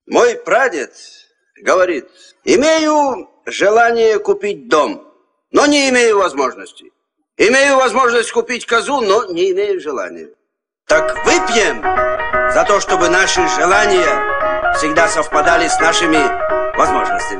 Мой прадед говорит: имею желание купить дом, но не имею возможности. Имею возможность купить козу, но не имею желания. Так выпьем за то, чтобы наши желания всегда совпадали с нашими возможностями.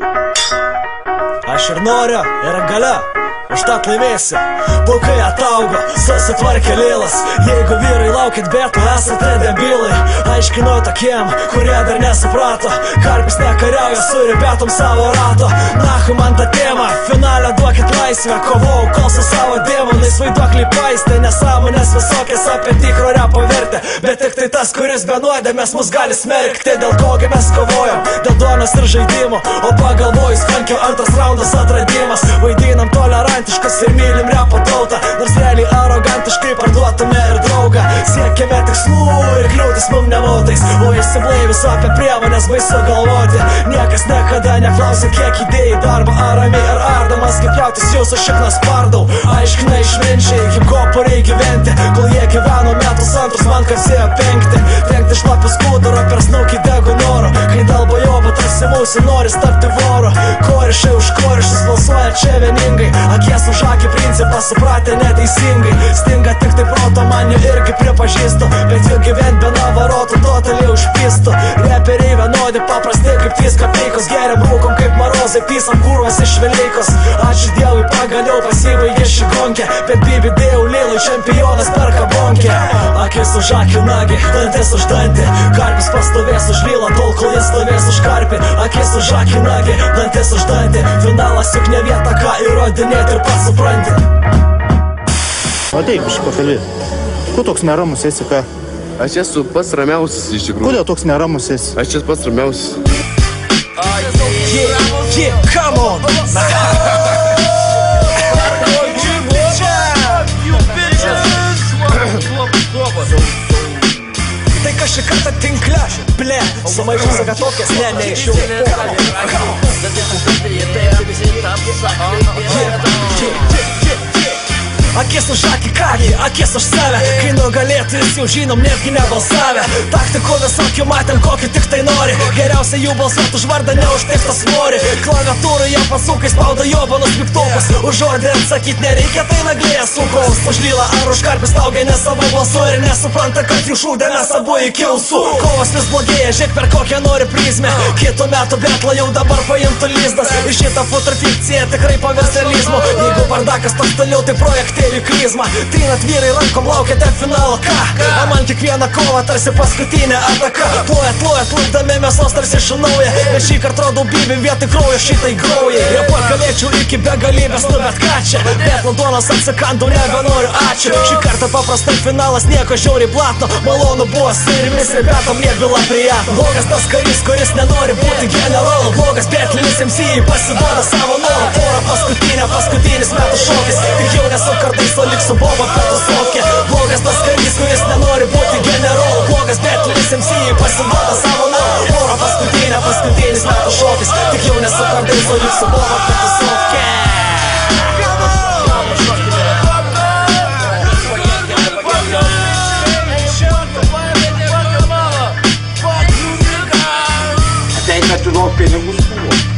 Aš ir noriu, ir galiu užtat laimėsiu. Plaukai ataugo, susitvarkė lėlas. Jeigu vyrai laukit betų, esate debilai. Aiškinu tokiem, kurie dar nesuprato. Karpis nekariauja su ribetom savo rato. Nahu man tą temą, finale duokit laisvę. Kovau, kol su savo demonais vaiduokliai paistė. Nesąmonės visokias apie tikro repo vertę. Bet tik tai tas, kuris be nuodėmės mus gali smerkti. Dėl kogi mes kovojom, dėl duonos ir žaidimo. O pagalvojus, kankio antras raundas atradimas. Vaidinam tolerantiškas ir mylim repo tautą. Nors realiai arogantiškai parduotume ir draugą. Siekime tikslų ir kliūtis mum nemotais. O įsiblaivis apie priemonės baisu galvoti. Niekas niekada neklausė, kiek įdėjai darbo. Ar ramiai ar ardamas, kaip jautis jūsų šiknas pardau. Aiškina išminčiai, kaip kopo reikia gyventi. Kol jie gyveno metus antrus, man kapsėjo penkti. Trenkti šlapius kūduro per snaukį degų noro. Kai dalbo jobo tarsi mūsų nori tapti voro. Korišai už korišus balsuoja čia vieningai. Akies už akį principą supratę neteisingai. Stinga tik tai proto, man jau irgi pripažįstu. Bet jau gyvent be navarotų totaliai užpystų. Reperiai vienodi paprasti kaip 3 kapeikos. Geriam rūkom kaip marozai, pysam kurvas iš Velykos. Ačiū Dievui pagaliau pasibaigė ši gonkė. Bet bibi dėjau lėlui, čempionas perka bonkę. Akis už akį nagi, dantis už dantį. Karpis pastovės už lylą, tol kol jis stovės už karpį. Akis už akį nagi, dantis už dantį. Finalas juk ne vieta ką įrodinėti ir pats supranti. Ateik, pakalbėti. Kuo toks neramus esi, ką? Aš esu pats ramiausias iš tikrųjų. Kodėl toks neramus esi? Aš esu pats ramiausias. Come on! Tai kažkai kartą tinkle, ble, sumaišau sagatokės, neišiu. Akis už akį kągi, akis už save. Kai nugalėtojus jau žinom, netgi nebalsavę. Taktikų visokių matėm, kokį tik tai nori. Geriausia jų balsuot už vardą, ne už taip tas svorį. Klaviatūrų jie pasūkai spaudo jobanus mygtukus. Už žodį atsakyt nereikia, tai naglėje sukaus. Už lylą ar už karpis taugia nesavai balsuoja. Ir nesupranta, kad jų šūdė mes abu iki ausų. Kovas vis blogėja, žiūrėk per kokią nori prizmę. Kitų metų betlą jau dabar paimtų lizdas. Ir šitą futurfikciją tikrai pavers realizmu. Jeigu bardakas toks toliau, tai projektėlį krizmą. Trinat vyrai rankom, laukiate finalo, ką? O man kiekviena kova tarsi paskutinė ataka. Plojat, laukdami mėsos tarsi šunauja. Ir šį kartą rodau bibim vietoj kraujo šitai graujai. Report galėčiau iki begalybės, nu bet ką čia? Bet Londonas atsikandau, nebenoriu, ačiū. Šį kartą paprastai finalas, nieko žiauriai platno. Malonu buvo su irimis ir betom nebila prijatno. Blogas tas karys, kuris nenori būti generolu. Blogas betlinis MC pasiduoda savo norą. Pora paskutinis metų šokis. Tik jau nesu kartais, o lik su boba pėtų sovkė. Blogas tas karys, kuris nenori būti generolu. Blogas betlinis MC pasiduoda savo norą. Pora paskutinis metų šokis. Tik jau nesu kartais, o lik su boba pėtų sovkė. Ateik, kad tu daug pinigus buvo.